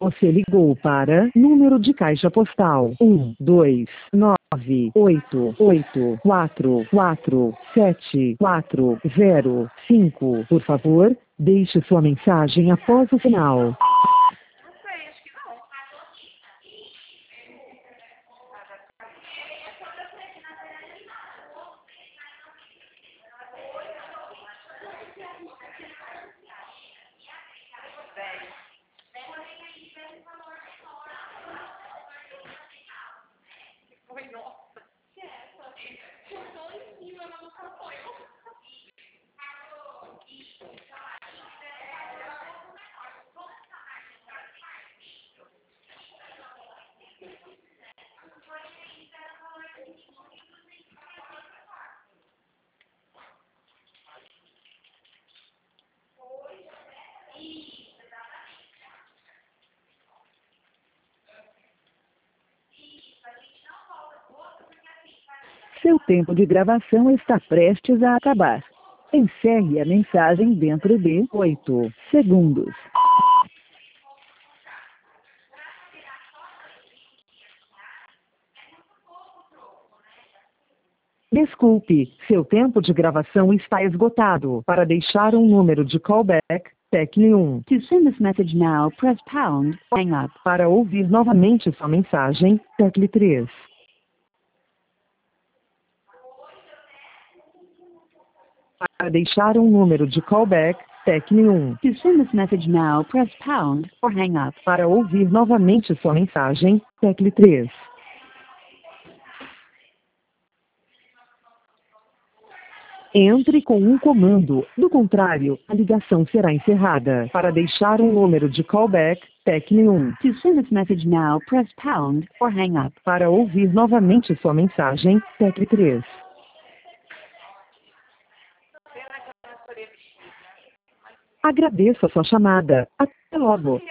Você ligou para número de caixa postal 12988444740. Por favor, deixe sua mensagem após o sinal. Seu tempo de gravação está prestes a acabar. Encerre a mensagem dentro de 8 segundos. Desculpe, seu tempo de gravação está esgotado. Para deixar um número de callback, tecle 1. To send this message now, press pound, hang up. Para ouvir novamente sua mensagem, tecle 3. Para deixar um número de callback, tecle 1. To send this message now, press pound or hang up. Para ouvir novamente sua mensagem, tecle 3. Entre com um comando, do contrário, a ligação será encerrada. Para deixar um número de callback, tecle 1. To send this message now, press pound or hang up. Para ouvir novamente sua mensagem, tecle 3. Agradeço a sua chamada. Até logo.